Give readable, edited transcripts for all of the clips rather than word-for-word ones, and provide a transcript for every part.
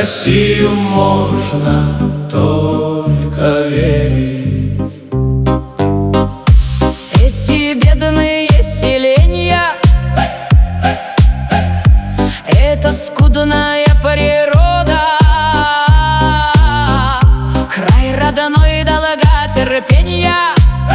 Россию можно только верить. Эти бедные селения, это скудная природа, край родной долготерпения,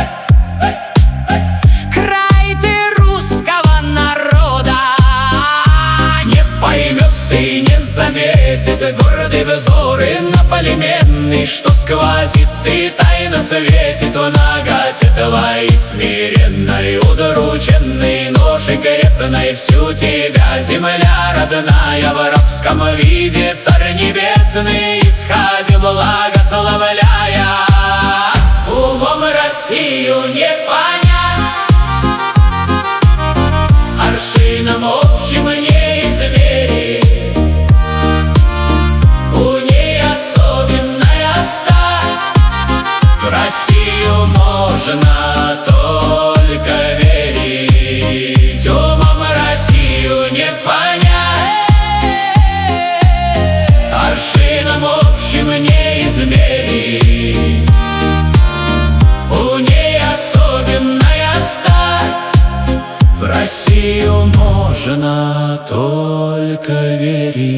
край ты русского народа. Не поймет и не заметит гордый взор иноплеменный, что сквозит и тайно светит в наготе твоей смиренной, удрученной ношей крестной. Всю тебя, земля родная, в рабском виде царь небесный, исходи благословляя. Умом Россию не понять, аршином общим не измерить. У ней особенная стать, в Россию можно только верить. Умом Россию не понять, аршином общим не измерить. У ней особенная стать, в Россию можно только верить.